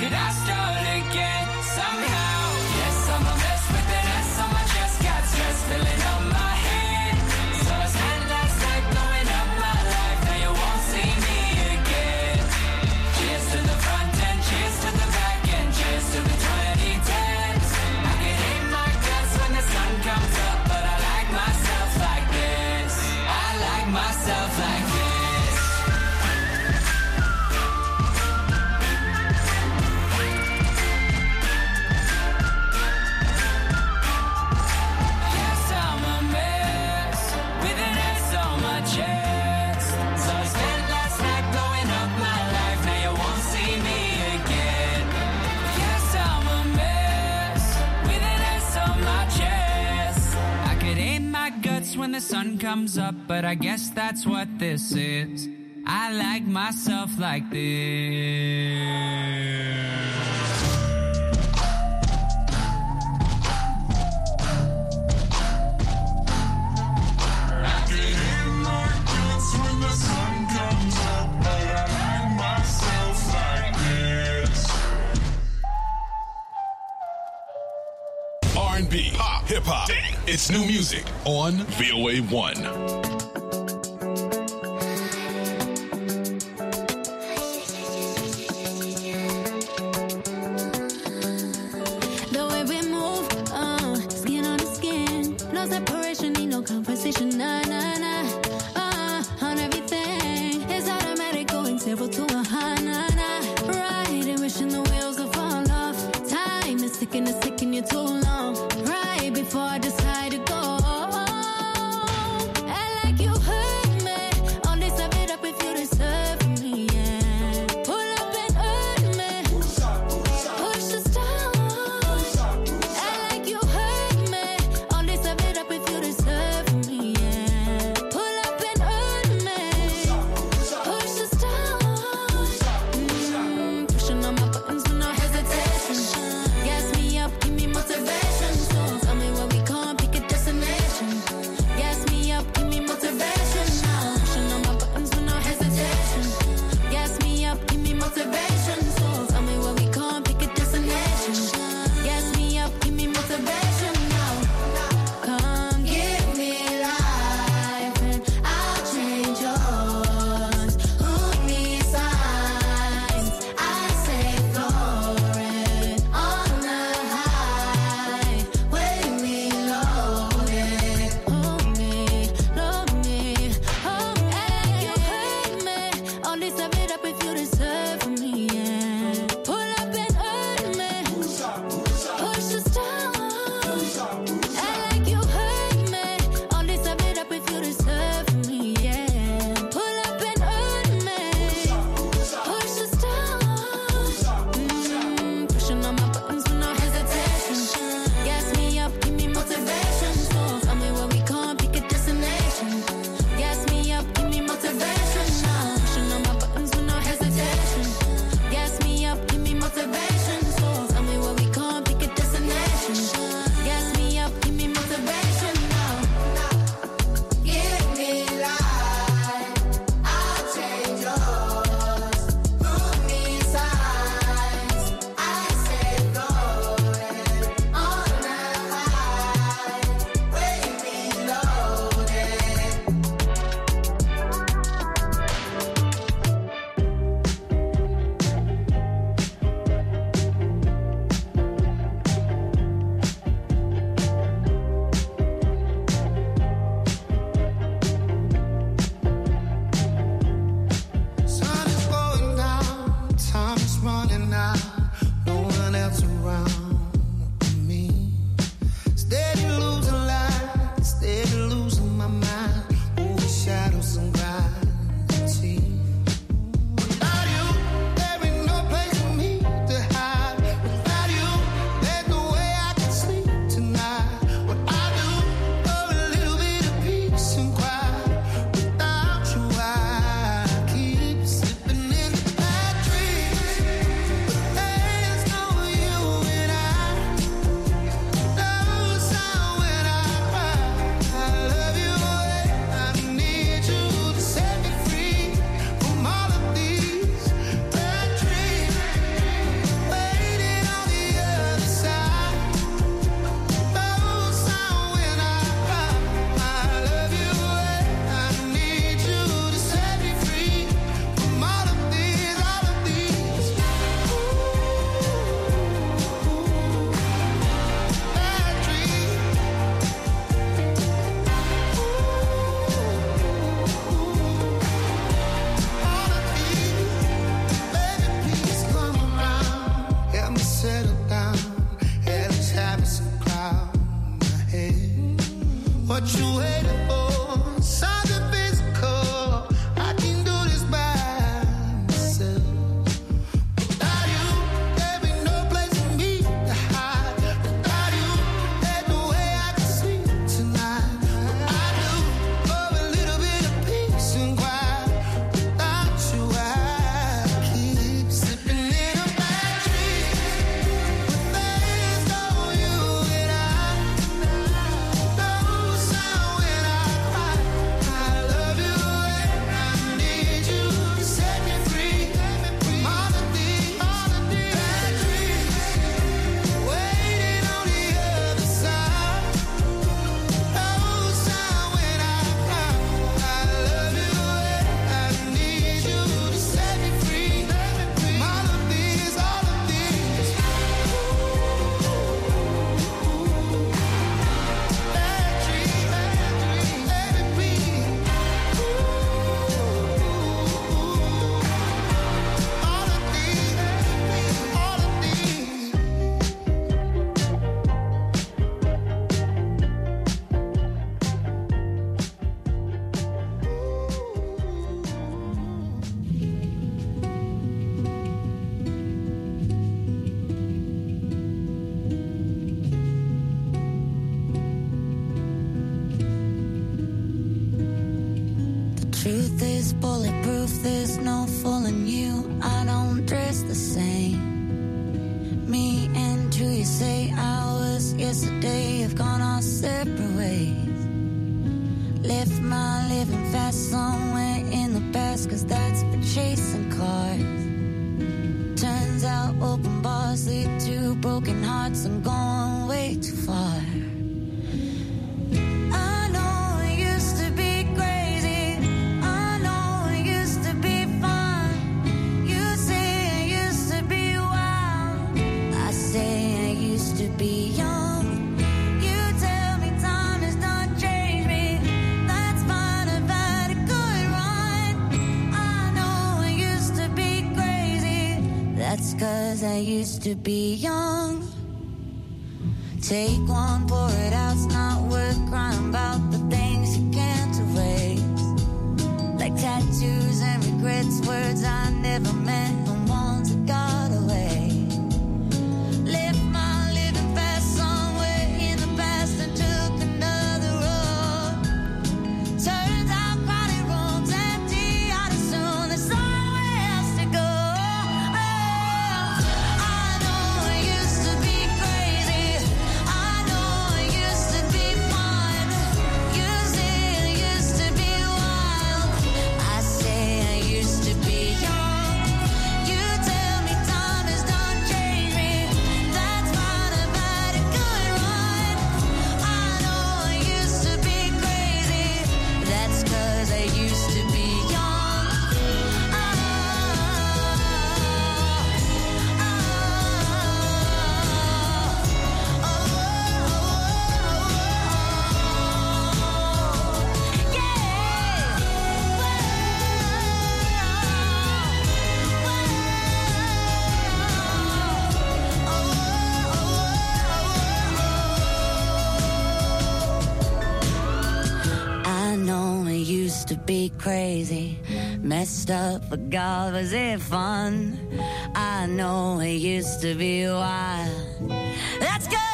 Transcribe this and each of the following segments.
Could I start again somehow? Yes, I'm a mess with an S on my chest. Got stress filling up my head. So I spent last night blowing up my life. Now you won't see me again. Cheers to the front end, cheers to the back end, cheers to the 2010s. I can hate my guts when the sun comes up, but I like myself like this. I like myself like this. When the sun comes up, but I guess that's what this is. I like myself like this. R&B, pop, hip-hop, it's new music on VOA1. Gas me up. Truth is bulletproof, there's no fooling you. I don't dress the same. Me and who you say I was yesterday have gone our separate ways. Left my living fast somewhere in the past, cause that's for chasing cars. Turns out open bars lead to broken hearts. I'm going way too far. Cause I used to be young. Take one, pour it out. It's not worth crying about the things you can't erase. Like tattoos and regrets, words I never meant, and ones that got away. Left my living fast somewhere in the past and took another road. Turns out crowded rooms empty out as soon. There's somewhere else to go. To be crazy, messed up, but God, was it fun? I know it used to be wild. That's good.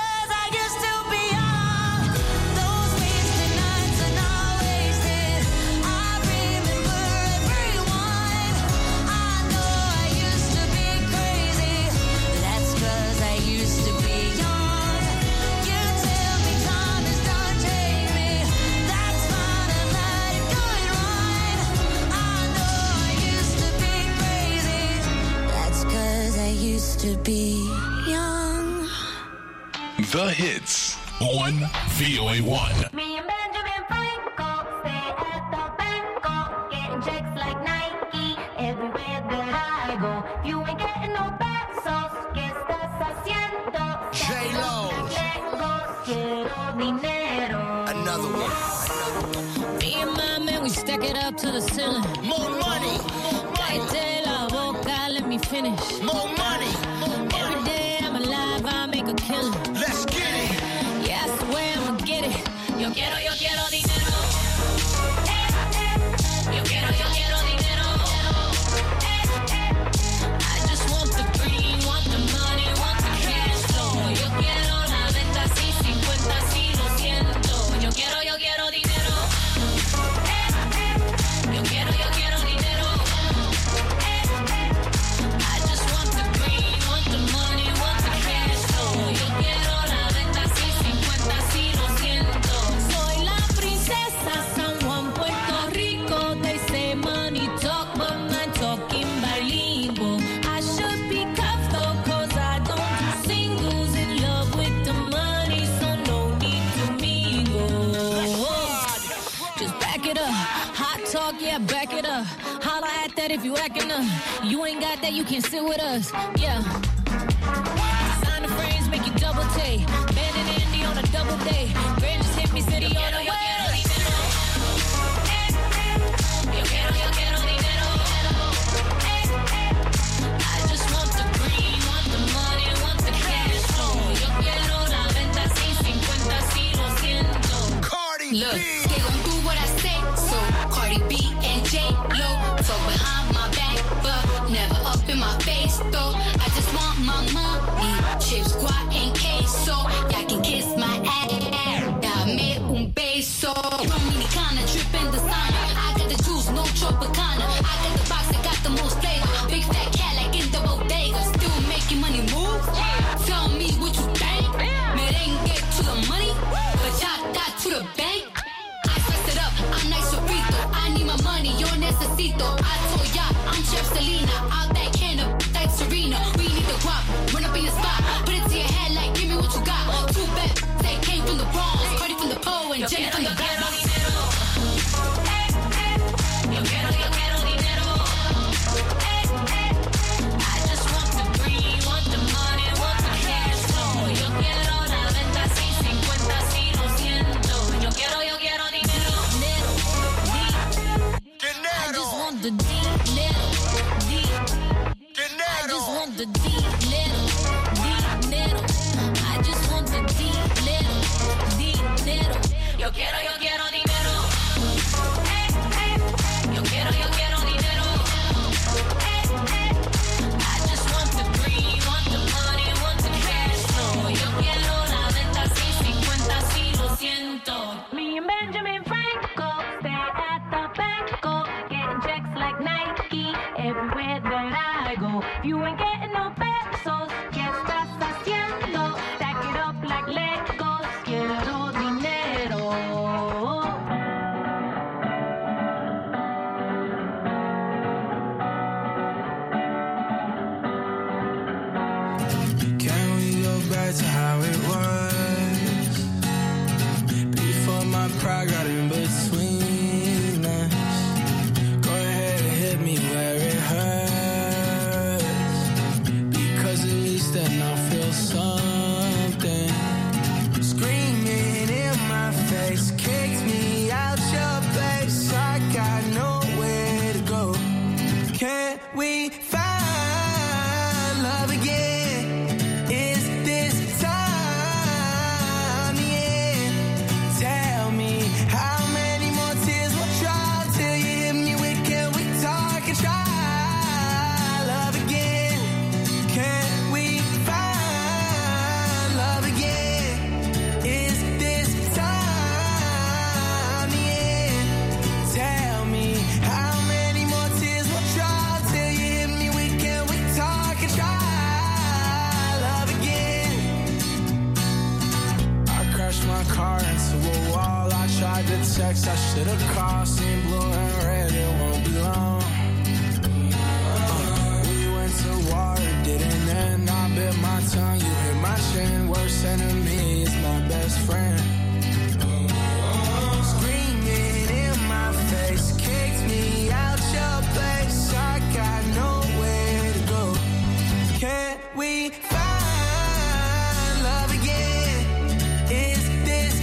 To be young. The hits on VOA1. Me and Benjamin Franco stay at the Banco, getting checks like Nike everywhere that I go. You ain't getting no pesos, ¿qué estás haciendo? J-Lo. Quiero dinero. Another one. Me and my man, we stack it up to the ceiling. More money. Cállate la boca, let me finish. More money. Every day I'm alive, I make a killing. Let's get it. Yeah, I swear I'ma get it. Yo quiero that if you acting up. You ain't got that, you can't sit with us. Yeah. Sign the frames, make you double take. Ben and Andy on a double day. Grand just hit me, city on the way. Yo quiero dinero. I just want the green, want the money, want the cash flow. Yo quiero la venta sin 50, sí, lo siento. Cardi Look, B. they gon' do what I say, so Cardi B and J-Lo talk behind my back, but never up in my face, though. I just want my money, chips, guac, and queso. Y'all can kiss my ass, dame un beso. Dominicana, drippin' designer. I got the juice, no Tropicana. I got the box that got the most flavor. Big fat cat like in the bodega, still making money move. Tell me what you think. Merengue to the money, bachata to the bank. I spice it up, I'm nice sofrito. I need my money, yo necesito. I told ya, I'm Chef Selena. Out that can of like Serena. We need the guap, run up in your spot. Put it to your head like, give me what you got. Two bad, they came from the Bronx. Cardi from the Po and Jenny from the Bronx. Yo quiero dinero. I just want the green, want the money, want the cash flow. Yo quiero la venta sin 50, sí, lo siento. Yo quiero dinero. I just want the dinero. I just want the dinero. I just want the dinero. Yo quiero dinero. Yo quiero dinero. I just want the green, want the money, want the cash flow. Yo quiero la venta sin 50, sí, lo siento. Me and Benjamin Franco stay at the banco, getting checks like Nike everywhere that I go. If you ain't getting no pesos, ¿qué estás haciendo? Stack it up like Legos, quiero dinero. Can we go back to how it was? Before my pride got in between us. Go ahead and hit me where it hurts. Because at least then I'll feel something. Screaming in my face, kicked me out your place. I got nowhere to go. Can't we find love again? Is this time the end? Tell me how many more tears will drop till you hit me with, can we talk and try love again? Can we find love again? Is this time the end? Tell me how many more tears will drop till you hit me with, can we talk and try love again? I crashed my car into a wall. I tried to text, I should've called. Seen blue and red, it won't be long. We went to war, it didn't end. I bit my tongue, you hit my chin. Worst enemy is my best friend. Screaming in my face, kicked me out your place. I got nowhere to go. Can't we find love again? Is this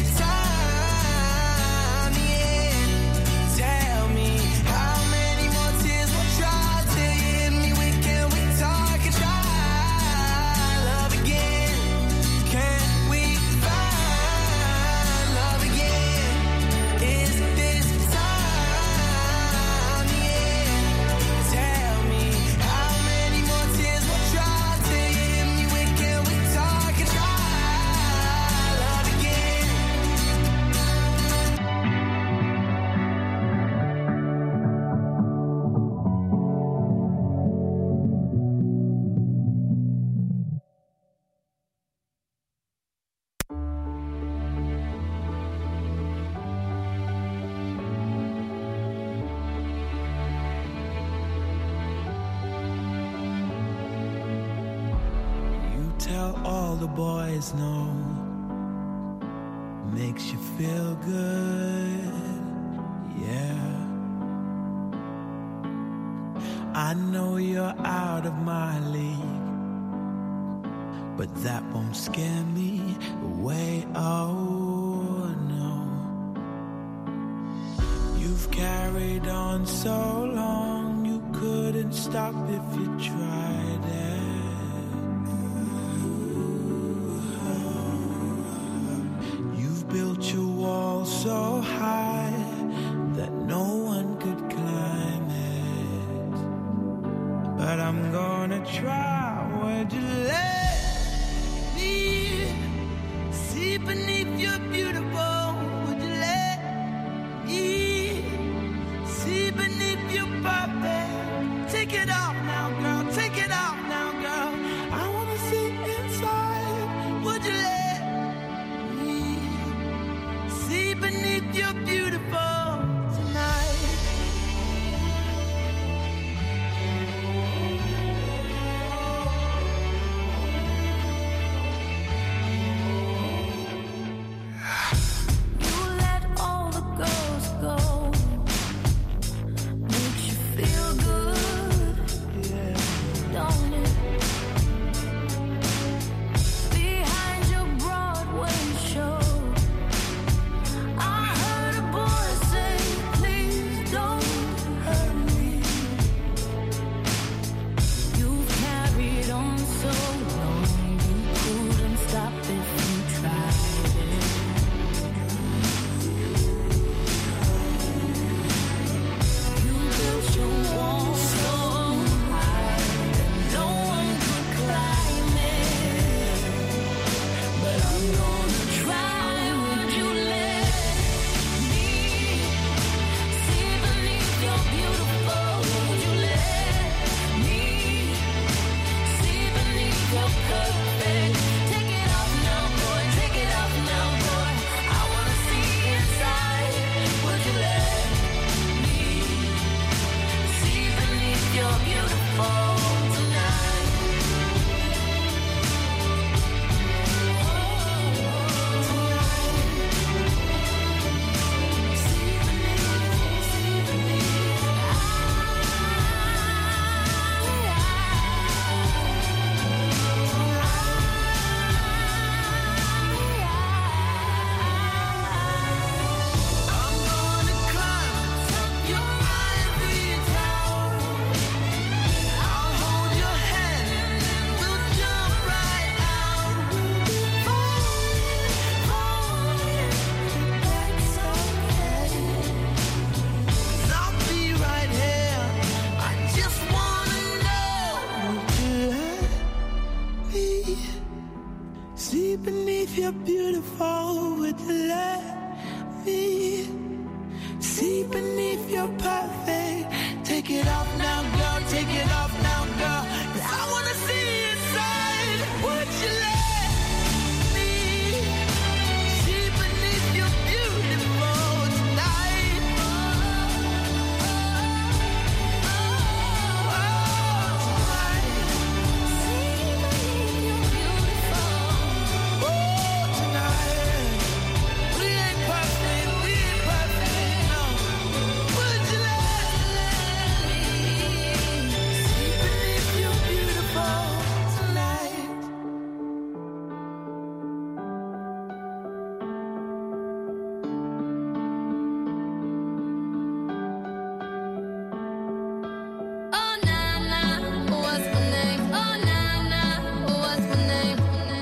time the end? Tell me how many more tears will drop till you hit me with, can we talk and try love again? Can we find love again? Is this time the end? Tell me how many more tears will drop till you hit me with, can we talk and try love again? You tell all the boys no. Makes you feel good, yeah. I know you're out of my league, but that won't scare me away, oh no. You've carried on so long, you couldn't stop if you tried it. You've built your wall so high that no one could climb it, but I'm gonna try. Would you let me see beneath your beautiful? Would you let me see beneath your perfect? Take it off now, girl. Take it off now, girl. I wanna see inside. Would you let me see beneath your beautiful tonight? You let all the girls go. Makes you feel good, don't it? Behind your Broadway show, I heard a boy say, please don't hurt me. You've carried on so long, you couldn't stop if you tried it. You built your wall so high that no one could climb it, but I'm gonna try. Would you let me see beneath your beautiful? Would you let me see beneath your perfect? Take it off now, boy. Take it off now, boy. I wanna see inside. Would you let me see beneath your beautiful tonight? See beneath. I'm gonna climb your ivory tower. I'll hold your hand and then we'll jump right out. Falling, that's okay. 'Cause I'll be right here. I just wanna know, would you let me see beneath your beautiful? Would you let me see beneath your perfect? Take it off now, girl. Take it off now, girl. 'Cause I wanna see inside. Would you let me see beneath your beautiful tonight? Tonight. We ain't perfect, no. Would you let me see beneath your beautiful tonight? Oh na na, what's my name? Oh na na, what's my name?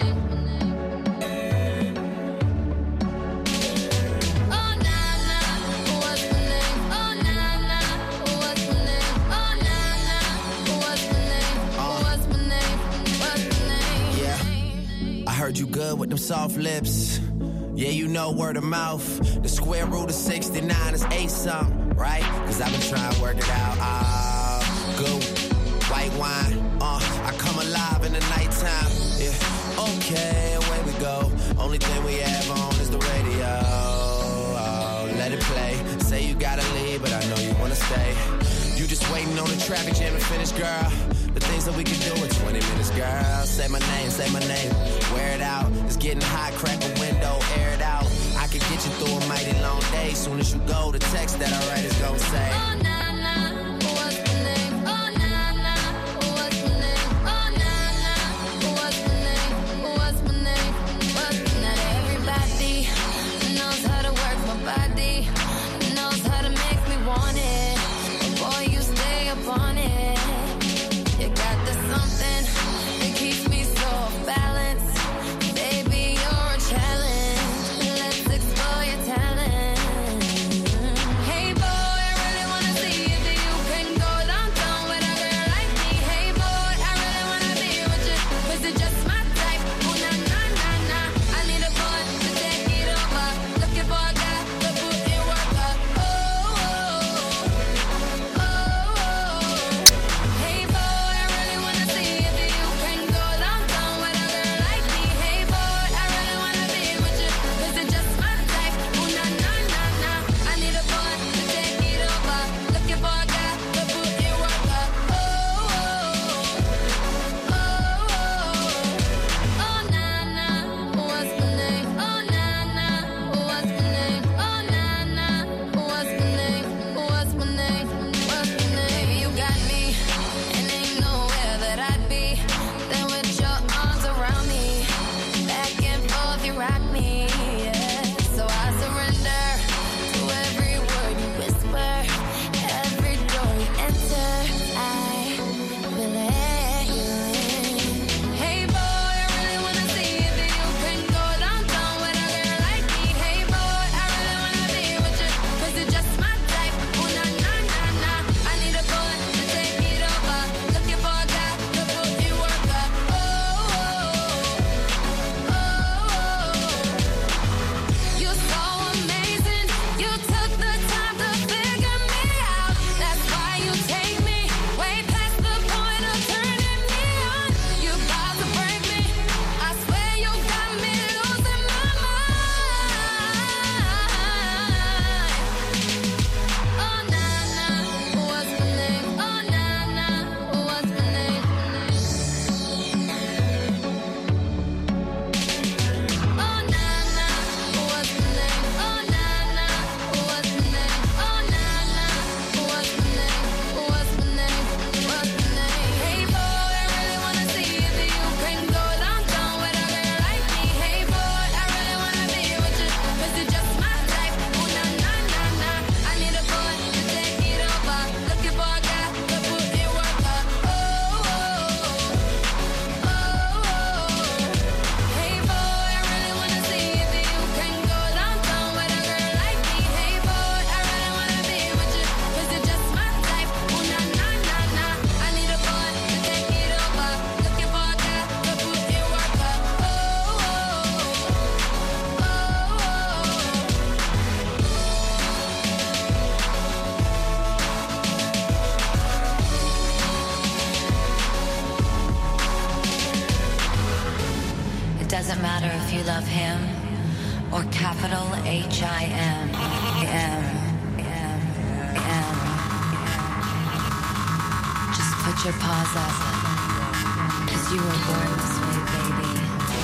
Oh na na, what's my name? Oh na na, what's my name? Oh na na, what's my name? What's my name? What's my name? Yeah. I heard you good with them soft lips. Yeah, you know word of mouth. The square root of 69 is 8 something, right? Cause I've been trying to work it out. Good. White wine. I come alive in the nighttime. Yeah. Okay, away we go. Only thing we have on is the radio. Oh, let it play. Say you gotta leave, but I know you wanna stay. You just waiting on the traffic jam to finish, girl. The things that we can do in 20 minutes, girl. Say my name, say my name. Wear it out. It's getting hot, crack a window, air it out. I can get you through a mighty long day. Soon as you go, the text that I write is gonna say, Oh na na, what's my name? Oh na doesn't matter if you love him or capital H-I-M. Just put your paws up, 'cause you were born this way, baby.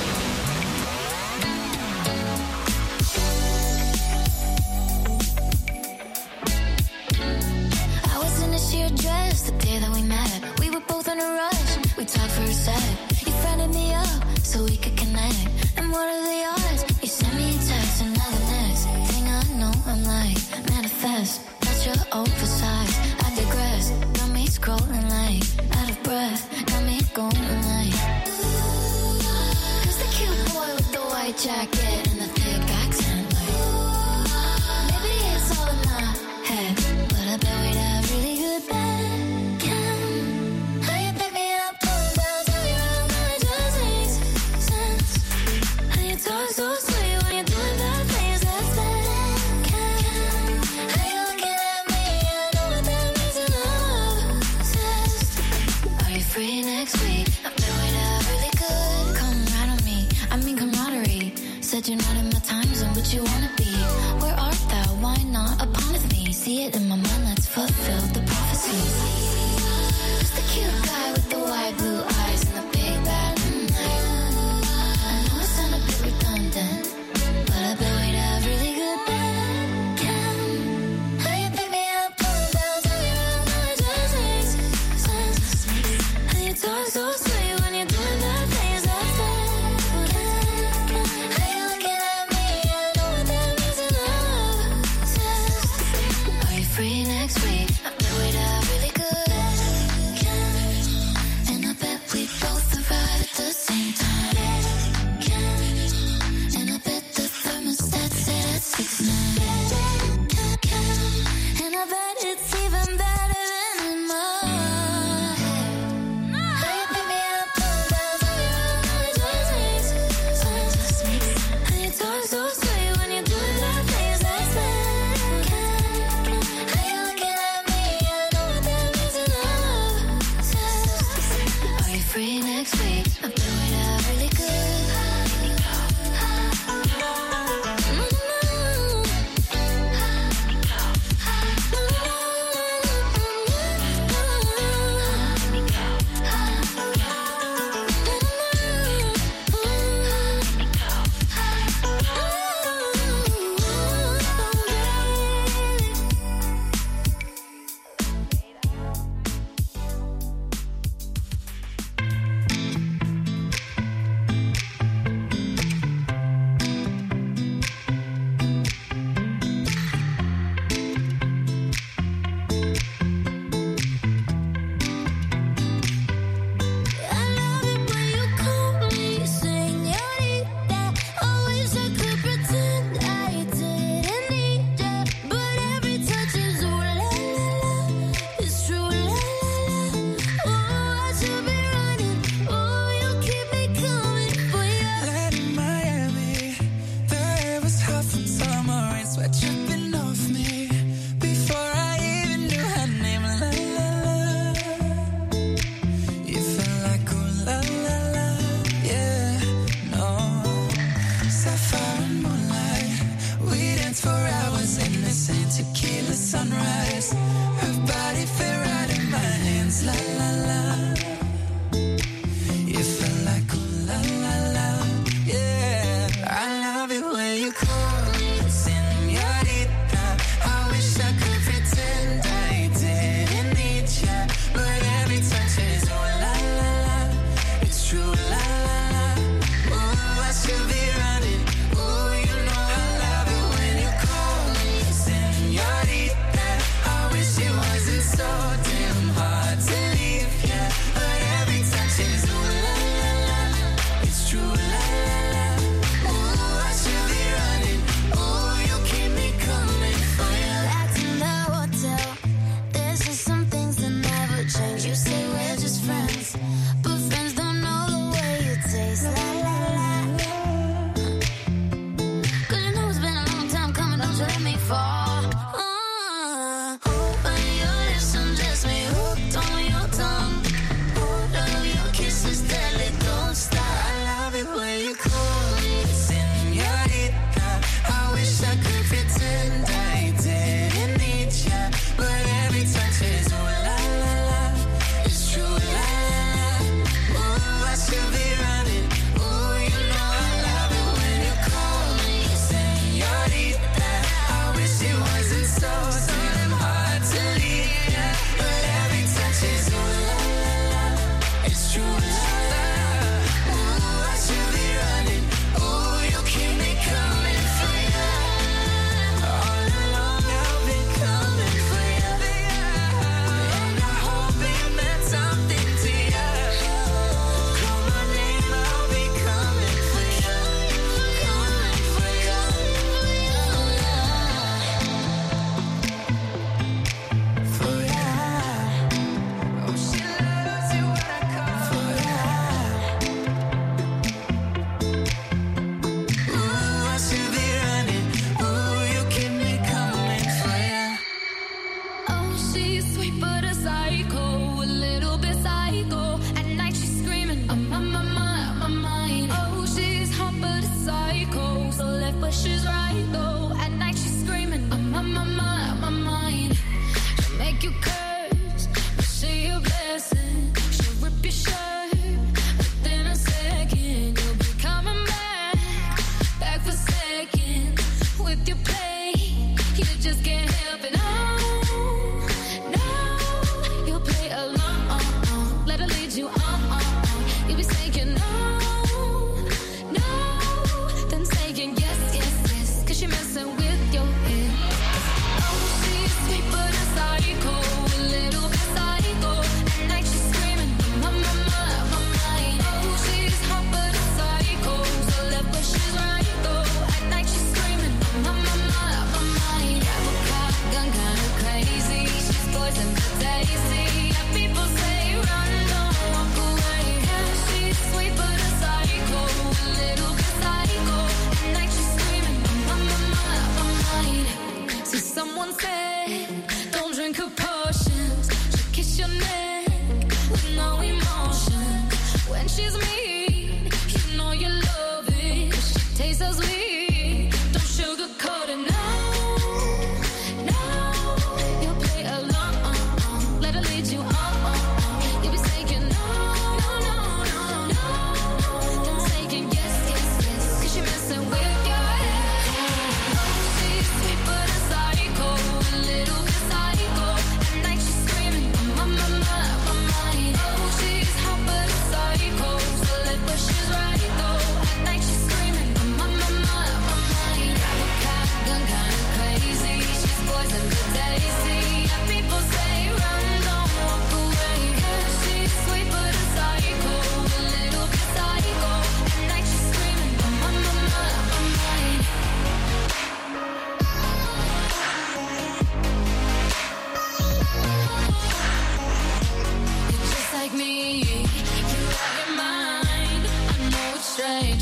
I was in a sheer dress the day that we met. We were both in a rush, we talked for a sec. You friended me up so we could connect. And what are the odds? You sent me a text and now the next thing I know I'm like, manifest. That's your oversized, I digress. Got me scrolling like, out of breath. Got me going like, who's the cute boy with the white jacket and the thick accent? Like, maybe it's all in my head, but I bet we'd have really good bed. How you pick me up, pull me down, turn me around, it just makes sense. How you talk so sweet when you're doing bad things, that's bad. How you looking at me, I know what that means, and I'm obsessed. Are you free next week? I bet we'd have really good. Come right on me, I mean camaraderie. Said you're not in my time zone, but you wanna be. Where art thou? Why not upon with me? See it in my mind, let's fulfill the prophecy. Who's the cute guy with the wide blue eyes and the big bad night? I know it sound a bit redundant, but I bet we'd have really good bed. How you pick me up, pull me down, turn me around, it just makes sense. How you talk so sweet when you're doing bad things, that's bad. How you looking at me, I know what that means, and I'm obsessed. Are you free now?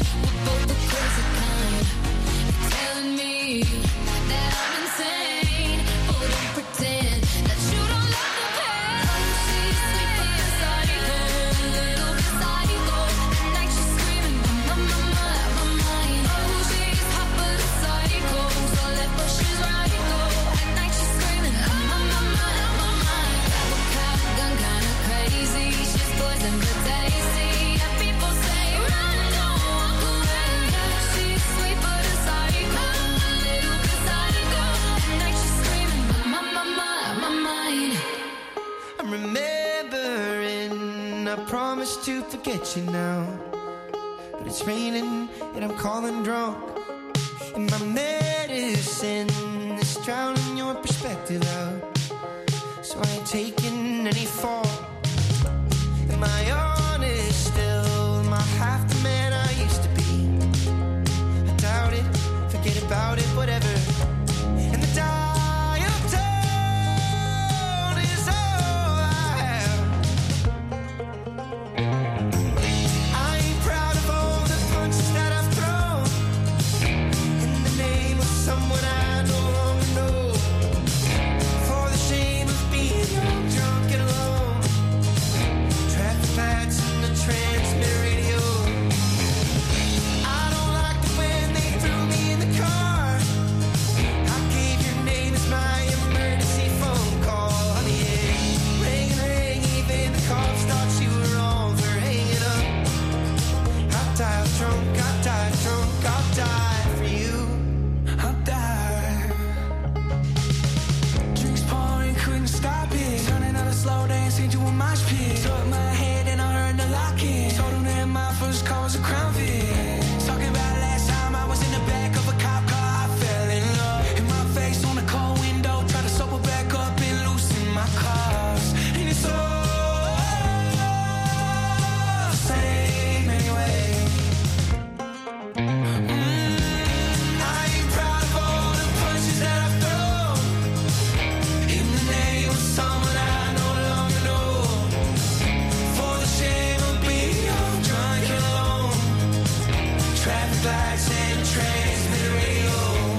We're both the crazy kind. You're telling me that I'm insane. Oh, don't pretend that you don't love the pain. She's sweet but psycho, a little bit psycho. At night she's screaming, my mind. Oh, she's hot but a psycho, so left but she's right go. At night she's screaming, my mind. Gun kinda crazy, she's poison but tasty. And people say run, don't walk away. She's sweet but a psycho, a little bit psycho. At night she's screaming, my mind. I'm remembering I promised to forget you now, but it's raining and I'm calling drunk, and my medicine is drowning your perspective out, so I ain't taking any fall. Am I honest still? Am I half the man I used to be? I doubt it, forget about it, whatever. And the dial tone is all I have. I ain't proud of all the punches that I've thrown in the name of someone I no longer know, for the shame of being young, drunk and alone. Traffic lights and the transmit radio. I don't like it when they threw me in the car. I gave your name as my emergency phone call. Honey, yeah. Ring and ring, even the cops thought you were wrong for hanging up. I died drunk, I died drunk, I'll die for you. I'll die. Drinks pouring, couldn't stop it. Turning out a slow dance into a mosh pit. Took my head and I heard the lock-in. Told him that my first car was a Crown Vic. Talking about last time I was in the back of a cop car, I fell in love. And my face on the cold window, tried to sober back up and loosen my cars. And it's all the same anyway. I ain't proud of all the punches that I've thrown in the name of someone I no longer know, for the shame of being young, drunk and alone. Traffic lights and a transmit radio.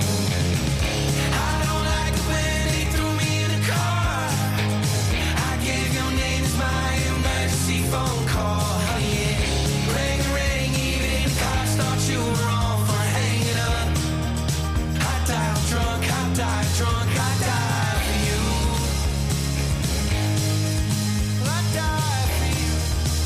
I don't like it when they threw me in the car. I gave your name as my emergency phone call. Oh yeah, ring a ring, even the cops thought you were wrong for hanging up. I died drunk, I died drunk, I died for you. I died for you.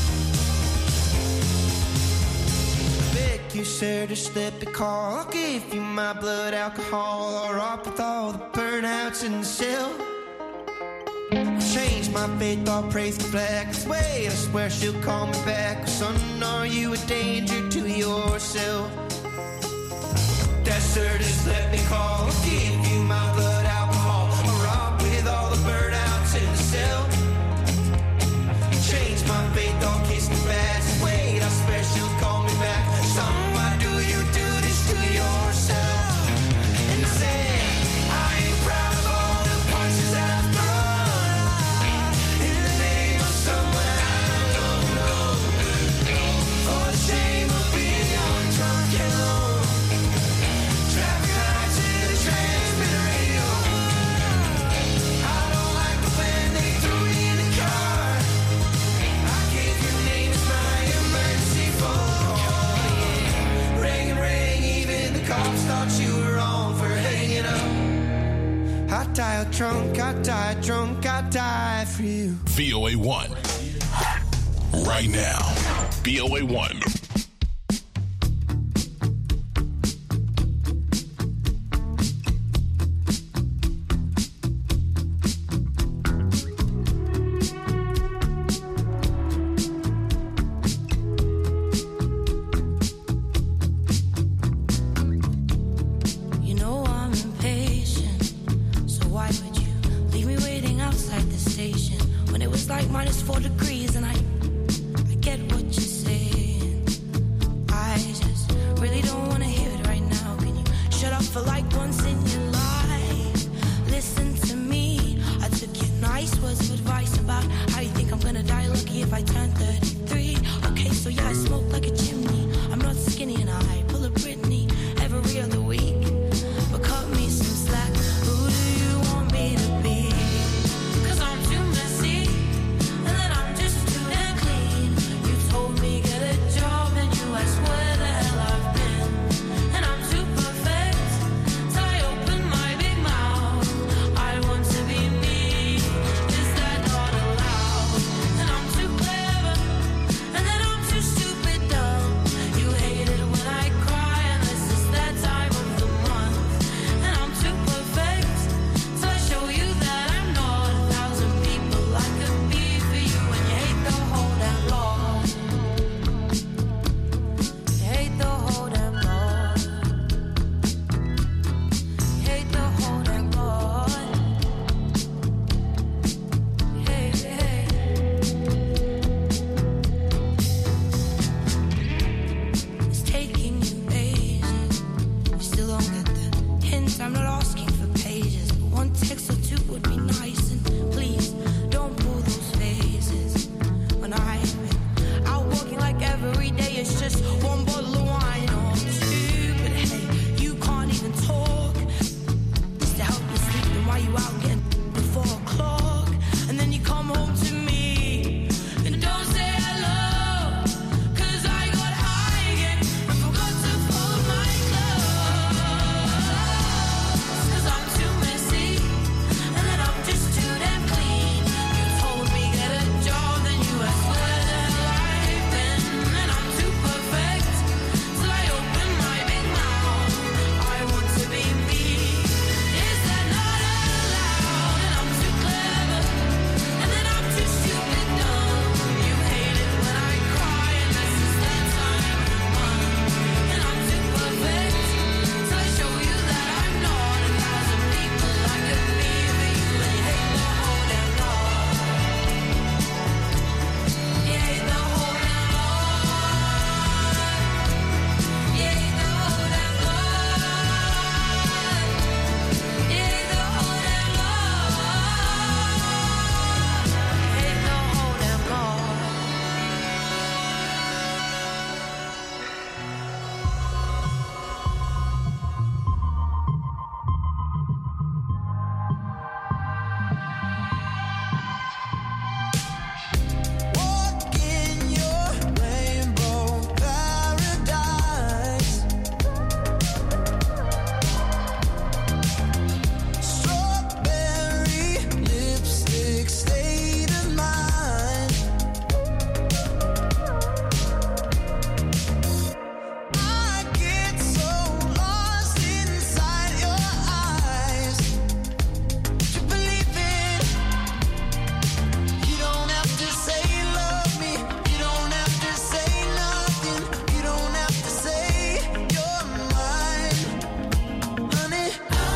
Beg you, sir, to slip a call. I'll give you my blood alcohol, or up with all the burnouts in the cell. Change my faith, I'll praise the flag. Wait, I swear she'll call me back. Son, are you a danger to yourself? Desert, just let me call. I'll give you my blood alcohol, or up with all the burnouts in the cell. Change my faith, I'll kiss the badge. Wait, I swear she'll call me back. Son, why do you do this to yourself? And I said, I ain't proud of all the punches that I've thrown in the name of someone I don't know, for the shame of being young, drunk and alone. Traffic lights and the transmit radio. I don't like it when they threw me in the car. I gave your name as my emergency phone call. Yeah. Ring and ring, even the cops thought you were wrong for hanging up. I died drunk, I died drunk, I died for you. VOA1. Right now. VOA1. You know I'm impatient, so why would you leave me waiting outside the station when it was like -4 degrees? And I get what you're saying. one bottle of wine or two, but hey, you can't even talk. Just to help you sleep, then why you out getting before 4 o'clock? And then you come home to me and don't say hello, 'cause I got high again and forgot to fold my clothes. 'Cause I'm too messy and then I'm just too damn clean. You told me get a job, then you asked where the life been, and I'm too perfect till I open my big mouth. I want to be me. Is that not allowed? And I'm too clever, and then I'm too stupid dumb. You hate it when I cry, and this is that time of month. And I'm too perfect till I show you that I'm not. 1,000 people I could be for you, and you hate the whole damn lot. You hate the whole damn lot. You hate the whole damn lot. You hate the whole damn lot. You hate the whole damn lot. Walk in your rainbow paradise. Strawberry lipstick state of mind. I get so lost inside your eyes. You believe it. You don't have to say love me. You don't have to say nothing. You don't have to say you're mine, honey.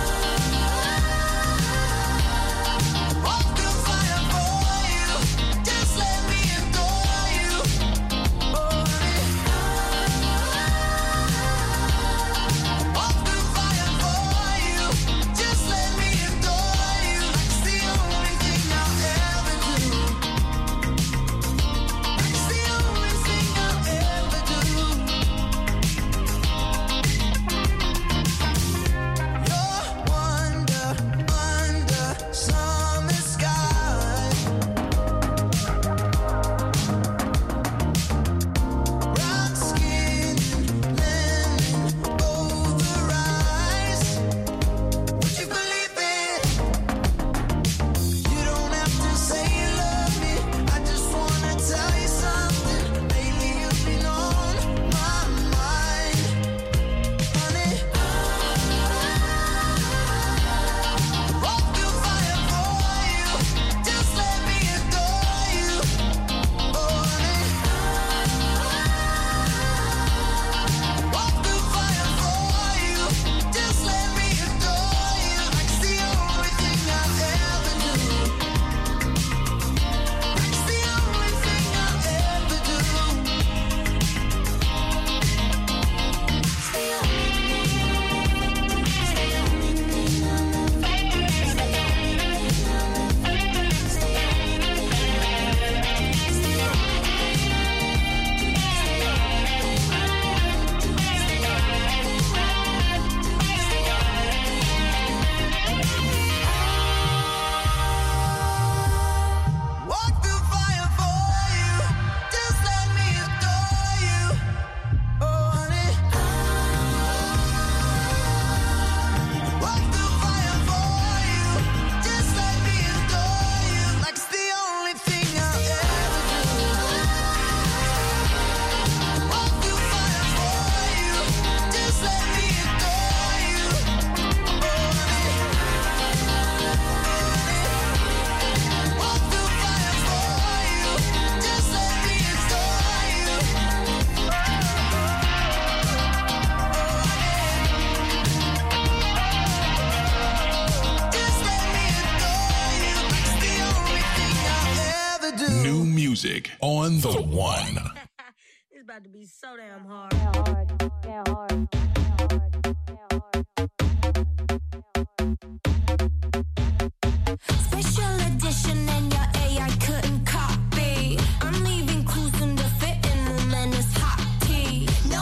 Walk through fire for you. Just let me adore you, oh honey. Walk through fire for you. Just let me adore you. It's the only thing I'll ever do. It's the only thing I'll ever do. You're wonder under summer sky. Brown skin and lemon over eyes. Would you believe it? You don't have to say you love me. I just wanna tell you something. Lately you've been on my mind, honey. Walk through fire for you. Just let me adore you, oh honey. Walk through fire for you. Just let me adore you. It's the only thing I'll ever do. It's the only thing I'll ever do. Walk through fire for you. Just let me adore you, oh honey. Walk through fire for you. Just let me adore you. Like it's the only thing I'll ever do. Walk through fire for you. Just let me adore you, oh honey. Walk through fire for you. Just let me adore you, Just let me adore you. It's the only thing I'll ever do. New music on the one. It's about to be so damn hard. Special edition and your AI couldn't copy. I'm leaving clues in the fitting room and it's hot tea. No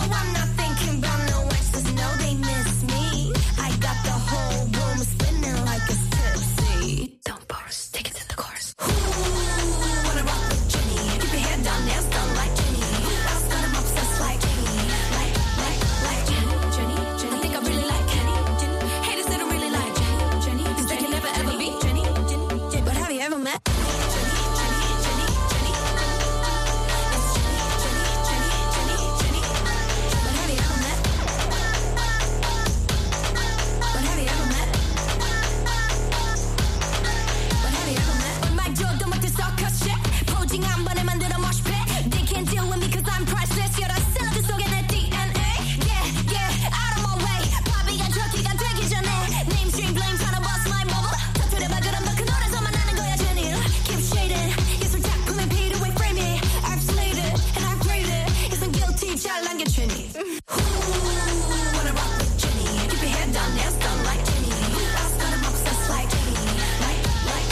Jenny? Who wanna rock with Jenny? Keep your head down, nails done like Jenny. Who else got 'em obsessed like Jenny? Like.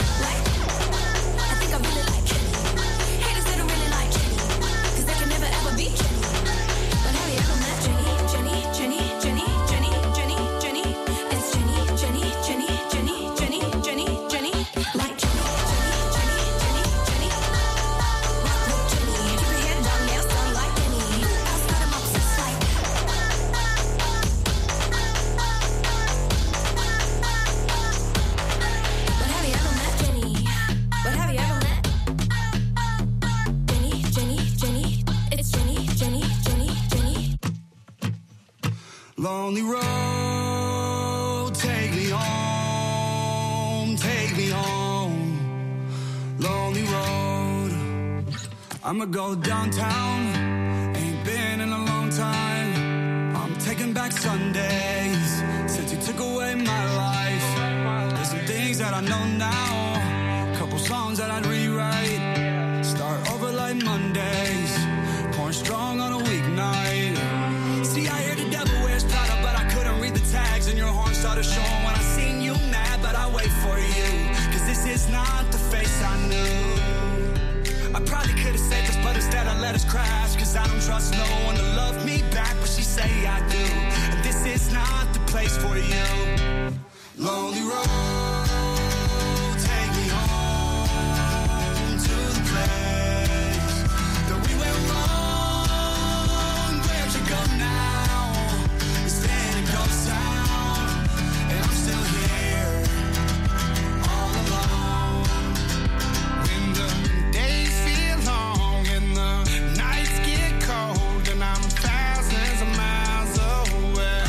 I think I really like Jenny. Haters, they don't really like Jenny, 'cause they can never ever be Jenny. But have you ever met Jenny? It's Jenny. Like Jenny. Rock with Jenny. Keep your head down, nails done like Jenny. Who else got 'em obsessed like? But have you ever met Jenny? But have you ever met Jenny? It's Jenny. Lonely road, take me home. Lonely road. I'ma go downtown. Ain't been in a long time. I'm taking back Sundays since you took away my life. There's some things that I know now. Couple songs that I'd rewrite. Start over like Mondays. Pouring strong on a weeknight. See, I hear the devil wears Prada, but I couldn't read the tags, and your horn started showing when I seen you mad, but I wait for you, 'cause this is not the face I knew. I probably could've saved us, but instead I let us crash, 'cause I don't trust no one to love me back, but she say I do, and this is not the place for you. Lonely road, take me home to the place that we went wrong. Where'd you go now? Instead it goes down, and I'm still here, all alone. When the days feel long and the nights get cold, and I'm thousands of miles away.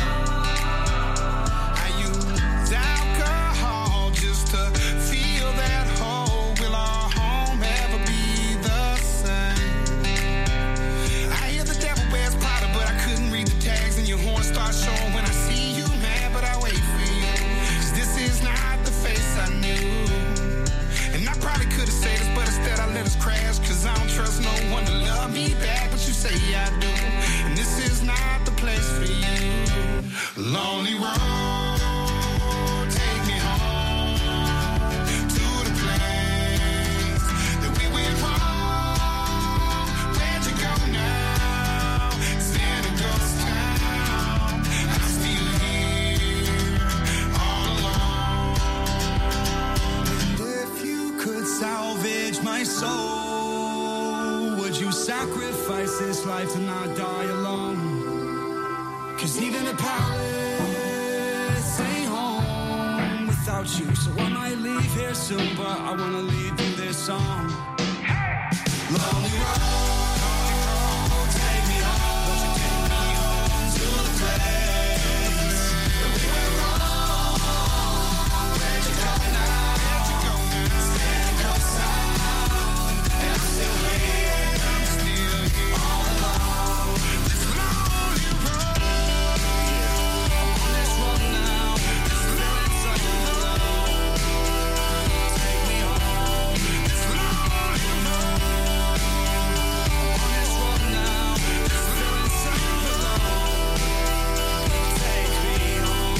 I use alcohol just to feel that hole. Will our home ever be the same? I hear the devil wears Prada, but I couldn't read the tags, and your horn starts showing when I see you mad, but I wait for you, 'cause this is not the face I knew. And I probably could've said this, but instead I let us crash, 'cause I don't trust no one to love me back, but you say I do, and this is not the place for you. Lonely road, take me home to the place that we went wrong. Where'd you go now? Instead it goes down, I'm still here, all alone. And if you could salvage my soul, would you sacrifice this life to not die alone? 'Cause even a palace ain't home without you. So I might leave here soon, but I wanna leave you this song. Lonely road, take me home. Won't you take me home to the place that we went wrong? Where'd you go now? Instead it goes down, and I'm still here, all alone. This lonely road, on this road now, this feeling so alone. Take me home, this lonely road, on this road now, this feeling so alone. Take me home.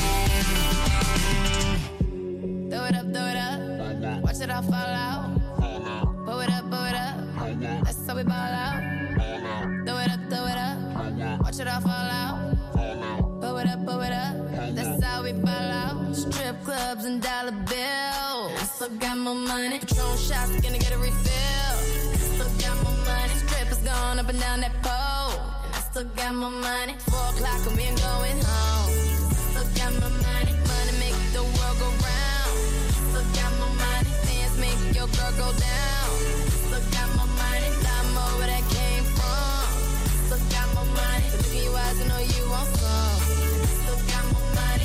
Throw it up, watch it all fall out. Pull it up, that's how we ball out. Throw it up, watch it all fall out. Pull it up, that's how we ball out. Strip clubs and dollar bills. I still got more money. Patron shots, gonna get a refill. I still got more money. Strippers going up and down that pole. And I still got more money. 4 o'clock and we ain't going home. I still got more money. Money make the world go round. I still got more money. Dance make your girl go down. I still got more money. Lot more where that came from. I still got more money. Look in your eyes, I know you want some. I still got more money.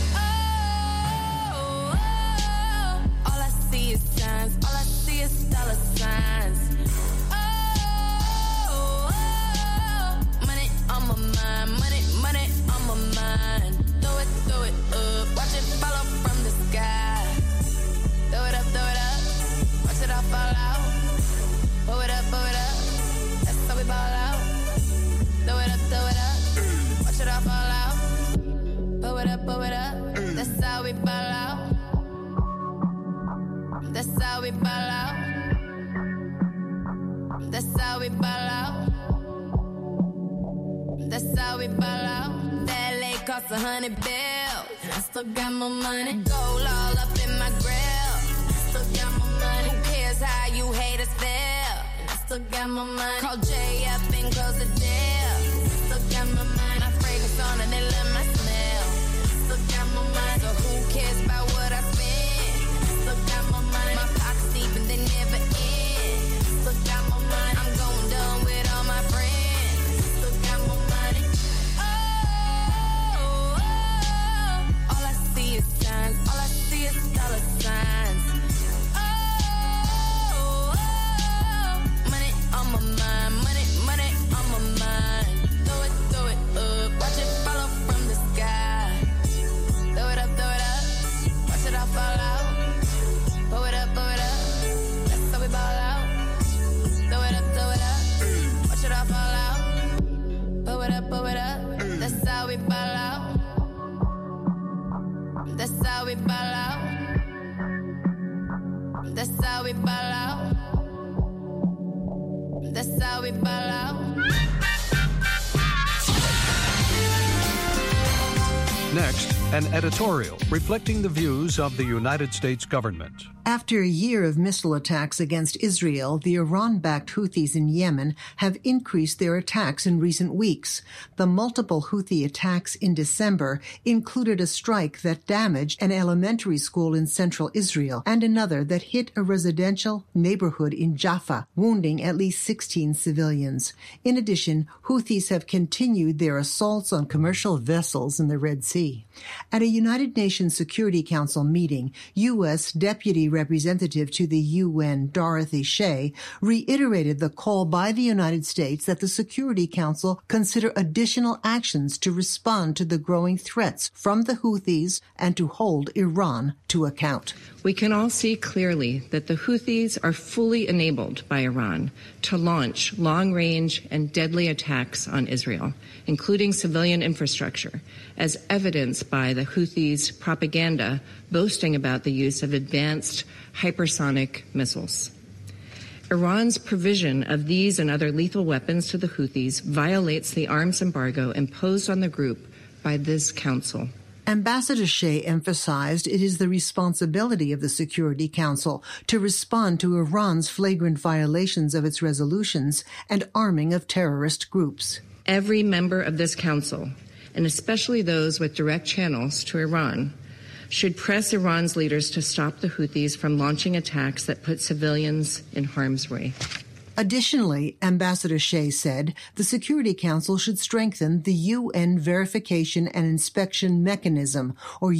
All I see is signs. All I see is dollar signs. Money on my mind. Money on my mind. Throw it up. Watch it follow from the sky. Throw it up. Watch it all fall out. Pull it up. That's how we ball out. Throw it up. we ball out. That's how we ball out. That's how we ball out. That's how we ball out. That lake cost $100 bills. I still got my money. Gold all up in my grill. Still got my money. Who cares how you haters feel? I still got my money. Call Jay up and close the deal. Still got my money. My fragrance on and they love my smell. Still got my money. So who cares about what I spend? Still got my money. My pockets deep and they never end. Still got my money. I'm going down with all my friends. Still got my money. All I see is signs. All I see is dollar signs. Money on my mind. Money on my mind. Throw it up. Watch it fall off from the sky. Throw it up. Watch it all fall out. Throw it up. That's how we ball out. Throw it up. Watch it all fall out. Throw it up. That's how we ball out. That's how we ball out. That's how we ball out. That's how we ball out. Next, an editorial reflecting the views of the United States government. After a year of missile attacks against Israel, the Iran-backed Houthis in Yemen have increased their attacks in recent weeks. The multiple Houthi attacks in December included a strike that damaged an elementary school in central Israel and another that hit a residential neighborhood in Jaffa, wounding at least 16 civilians. In addition, Houthis have continued their assaults on commercial vessels in the Red Sea. At a United Nations Security Council meeting, U.S. Deputy Representative to the UN, Dorothy Shea, reiterated the call by the United States that the Security Council consider additional actions to respond to the growing threats from the Houthis and to hold Iran to account. We can all see clearly that the Houthis are fully enabled by Iran to launch long-range and deadly attacks on Israel, including civilian infrastructure, as evidenced by the Houthis' propaganda boasting about the use of advanced hypersonic missiles. Iran's provision of these and other lethal weapons to the Houthis violates the arms embargo imposed on the group by this council. Ambassador Shea emphasized it is the responsibility of the Security Council to respond to Iran's flagrant violations of its resolutions and arming of terrorist groups. Every member of this council, and especially those with direct channels to Iran, should press Iran's leaders to stop the Houthis from launching attacks that put civilians in harm's way. Additionally, Ambassador Shea said the Security Council should strengthen the UN Verification and Inspection Mechanism, or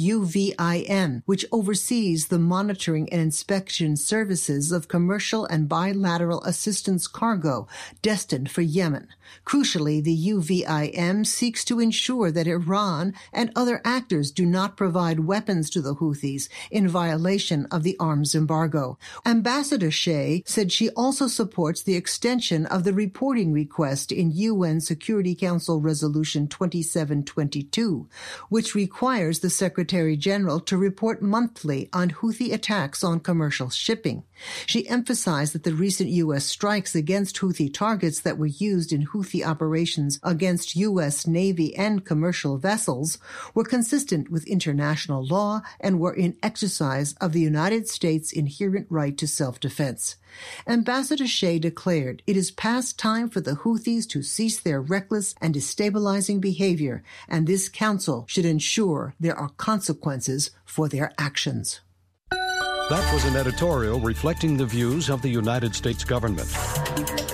UVIM, which oversees the monitoring and inspection services of commercial and bilateral assistance cargo destined for Yemen. Crucially, the UVIM seeks to ensure that Iran and other actors do not provide weapons to the Houthis in violation of the arms embargo. Ambassador Shea said she also supports the extension of the reporting request in UN Security Council Resolution 2722, which requires the Secretary General to report monthly on Houthi attacks on commercial shipping. She emphasized that the recent U.S. strikes against Houthi targets that were used in Houthi operations against U.S. Navy and commercial vessels were consistent with international law and were in exercise of the United States' inherent right to self-defense. Ambassador Shea declared it is past time for the Houthis to cease their reckless and destabilizing behavior, and this council should ensure there are consequences for their actions. That was an editorial reflecting the views of the United States government.